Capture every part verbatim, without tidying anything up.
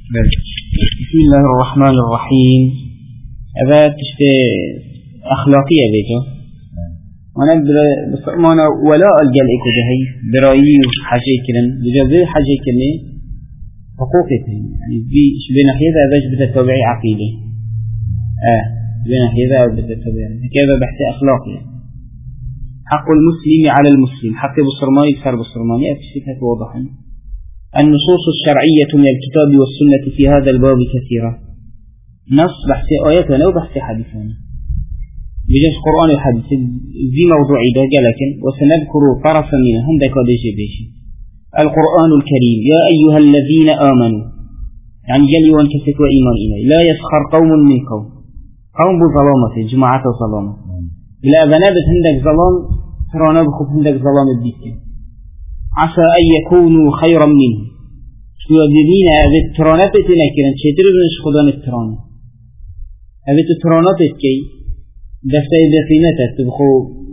بسم الله الرحمن الرحيم. هذا تشتي أخلاقية بيته أنا بصرمانة ولا ألقى إيكو جهي برأيي حاجة كلن بجوزي حاجة كلني حقوقتين يعني في بين حيذا باش بتتبعي عقيدة آه بين حيذا بتتبعي كذا بحث أخلاقي. حق المسلم على المسلم حق بصرماني كسر بصرماني أكشفها واضحا. النصوص الشرعية من الكتاب والسنة في هذا الباب كثيرة. نص بحث آياتنا وبحث حديثنا بجانب القرآن والحديث في موضوعي ده لكن وسنذكر طرفا منه هندك وديجي بيشي. القرآن الكريم يا أيها الذين آمنوا يعني جلي وانكسك وإيمان إلي لا يسخر قوم من قوم قوم بظلامة جماعة وظلامة لا بنابت هندك ظلام ترانا بخف هندك ظلام الديك عسى أن يكونوا خيرا منه شو يدينا هذه الترانات تنكرن شتر بنش خدان التران هذه الترانات كي دفتي دفينة تبخو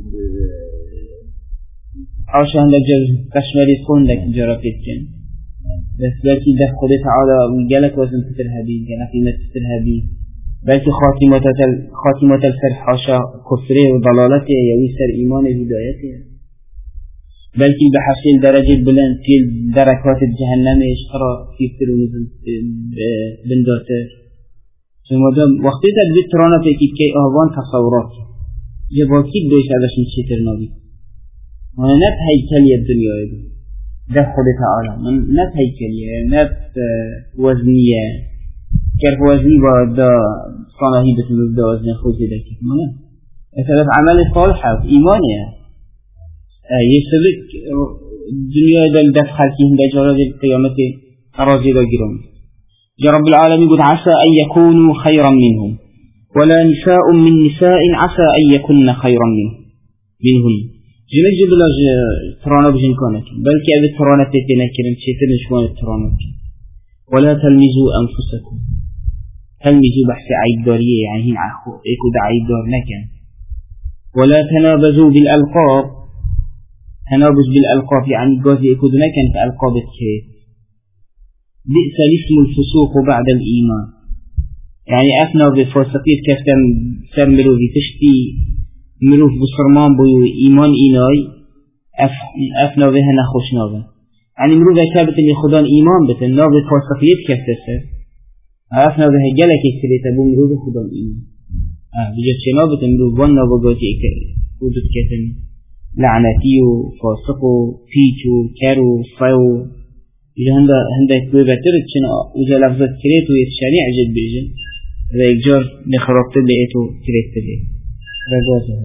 عشان هندك جز كشمالي تكون لك جرافيت كن بس بلكي دف خدي تعالى ويجالك وزن تتر هبي جانا قيمة تتر هبي بلكي خاتمة خاتمة الفرح حاشا كفره وضلالته يويسر إيمان هدايته بلكي بحصيل درجة بلند في دركات الجهنم يشترى في تلونيزم بنداتر ثم دام وقتی تدبیر ترانا پیکی که آوان تصورات جباکید دویش ازش نشیتر نبی من نت هیکلی الدنیا بی ده خود تعالی من نت هیکلیه نت وزنیه کرف وزنی با دا صناهی بتنوز دا وزن خوزی دکی من اثبات عمل صالح ایمانیه يسبك الدنيا دل دفع فيهم بجرد القيامة أراضي رجلهم. يا رب العالمين قد عسى أن يكونوا خيرا منهم ولا نساء من نساء عسى أن يكون خيرا منهم منهم. جميل جد لا ترانا بجن كونك بل كأبي ترانا تتنا كلام شيء نشوان الترانا ولا تلمزوا أنفسكم تلمزوا بحث عيب دارية يعني هنا عخو إيكود عيب دار نكن ولا تنابزوا بالألقاب تنابز بالألقاب يعني جوزي يكودنا كان في ألقاب الكيف بئس الاسم الفسوق بعد الإيمان يعني أثنى بفاسقية كيف كان سمروا في تشتي مروف بصرمان بو إيمان إيناي أثنى بها نخوش نابا يعني مروف كابت اللي خدان إيمان بتن نابا فاسقية كيف تسر أثنى بها جلك يكسريت أبو مروف خدان إيمان أه بجد شنابة مروف وانا بقوتي كودت كتن لعنتي وفاسق وفيج وكار وصيو إذا هندا هندا كوي بترد شنو وإذا لفظت كريت ويتشانع جد بيجن إذا يجار نخربت لقيته كريت ليه رجعته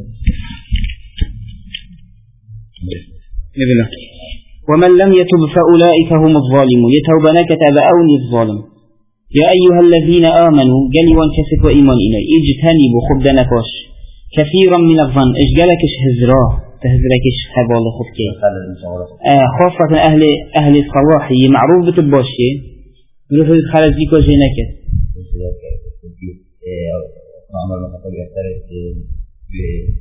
هذا ومن لم يتب فأولئك هم الظالمون يتوبنا كتاب أوني الظالم يا أيها الذين آمنوا جلي وانكسك وإيمان إلي اجتنبوا خبدنا فاش كثيرا من الظن اجلك هزراه تهزركش خبال خبكي آه خاصة أهل أهل الصلاحي معروف بتباشي نروح خالد زيكو جيناك عمر مثلا يختلف ب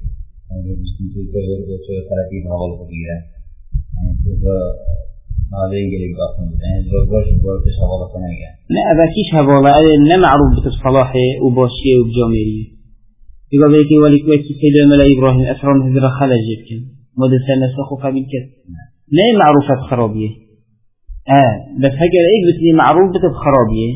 ثلاثين هوال خبيرة هذا ينقلب أصلا يعني الجوش بورتش هوال صناعية لا أباكيش هوال أنا معروف بتصلاحي وباشي وبجامري يقول لك ولك وكي سيدنا ملا إبراهيم أسرم هذا خلج يمكن مدة سنة سخو قبل كذا لا معروفة خرابية آه بس هكذا إيه بتلي معروف بتخرابية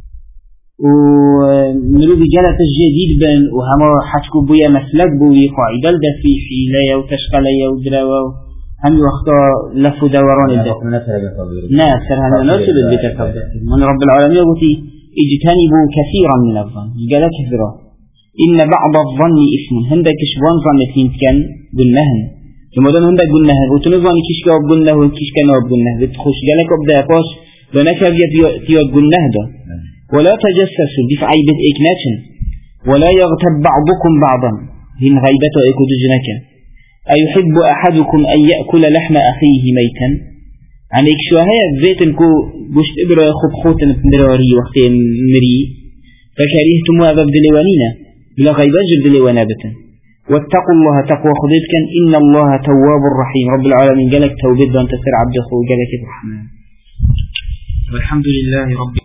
وملو بجالة الجديد بن وهم حتكو بويا مسلك بوي قاعدة ده في حيلة وتشغلية ودراوة هم وقتا لف دوران الدم ناس سرها نناسب بتكبر من رب العالمين يقول اجتنبوا كثيرا من الظن جالة كثيرا إن بعض الظن اسم هندك شوان ظنتين كان قلناهن ثم دام هندك قلناهن وتنظن كيش كاب قلناه وكيش كان أب قلناه بتخش جالك أبدا باش لنكاب يتياد قلناه ده ولا تجسسوا دفع عيبة إكناتن ولا يغتب بعضكم بعضا هن غيبته إكود جنك أيحب أحدكم أن يأكل لحم أخيه ميتا عنك شو هي ذاتنكو بشت إبرا خب خوتن مراري وقتين مري فكرهتم أباب دلوانينا بلا غيبان جلد لي ونابتا واتقوا الله تقوى خذيتك إن الله تواب الرحيم رب العالمين قالك توبيد أن تسر عبد أخو قالك الرحمن والحمد لله رب